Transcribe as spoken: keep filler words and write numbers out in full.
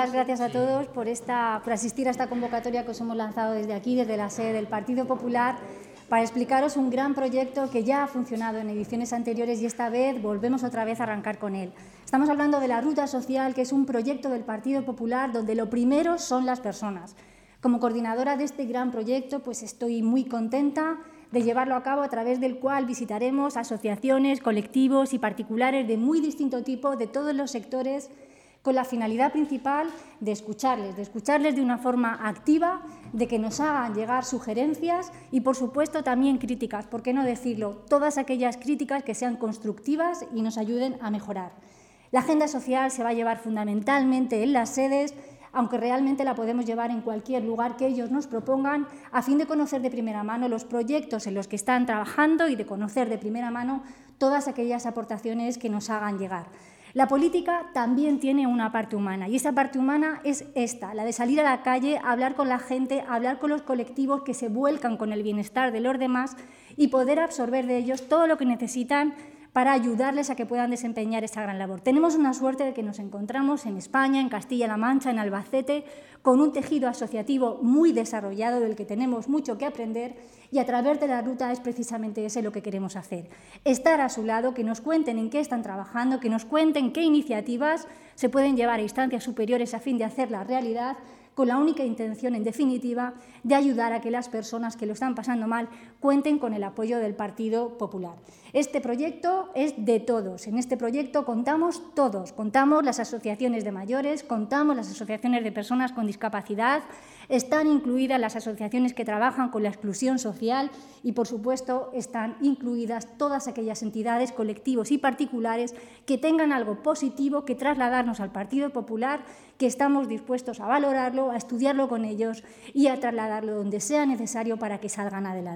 Muchas gracias a todos por, esta, por asistir a esta convocatoria que os hemos lanzado desde aquí, desde la sede del Partido Popular, para explicaros un gran proyecto que ya ha funcionado en ediciones anteriores y esta vez volvemos otra vez a arrancar con él. Estamos hablando de la Ruta Social, que es un proyecto del Partido Popular donde lo primero son las personas. Como coordinadora de este gran proyecto, pues estoy muy contenta de llevarlo a cabo, a través del cual visitaremos asociaciones, colectivos y particulares de muy distinto tipo, de todos los sectores, con la finalidad principal de escucharles, de escucharles de una forma activa, de que nos hagan llegar sugerencias y, por supuesto, también críticas, ¿por qué no decirlo? Todas aquellas críticas que sean constructivas y nos ayuden a mejorar. La agenda social se va a llevar fundamentalmente en las sedes, aunque realmente la podemos llevar en cualquier lugar que ellos nos propongan, a fin de conocer de primera mano los proyectos en los que están trabajando y de conocer de primera mano todas aquellas aportaciones que nos hagan llegar. La política también tiene una parte humana y esa parte humana es esta, la de salir a la calle, hablar con la gente, hablar con los colectivos que se vuelcan con el bienestar de los demás y poder absorber de ellos todo lo que necesitan para ayudarles a que puedan desempeñar esa gran labor. Tenemos una suerte de que nos encontramos en España, en Castilla-La Mancha, en Albacete, con un tejido asociativo muy desarrollado del que tenemos mucho que aprender y a través de la ruta es precisamente ese lo que queremos hacer. Estar a su lado, que nos cuenten en qué están trabajando, que nos cuenten qué iniciativas se pueden llevar a instancias superiores a fin de hacerla realidad, con la única intención, en definitiva, de ayudar a que las personas que lo están pasando mal cuenten con el apoyo del Partido Popular. Este proyecto es de todos. En este proyecto contamos todos. Contamos las asociaciones de mayores, contamos las asociaciones de personas con discapacidad, están incluidas las asociaciones que trabajan con la exclusión social y, por supuesto, están incluidas todas aquellas entidades, colectivos y particulares que tengan algo positivo que trasladarnos al Partido Popular, que estamos dispuestos a valorarlo, a estudiarlo con ellos y a trasladarlo donde sea necesario para que salgan adelante.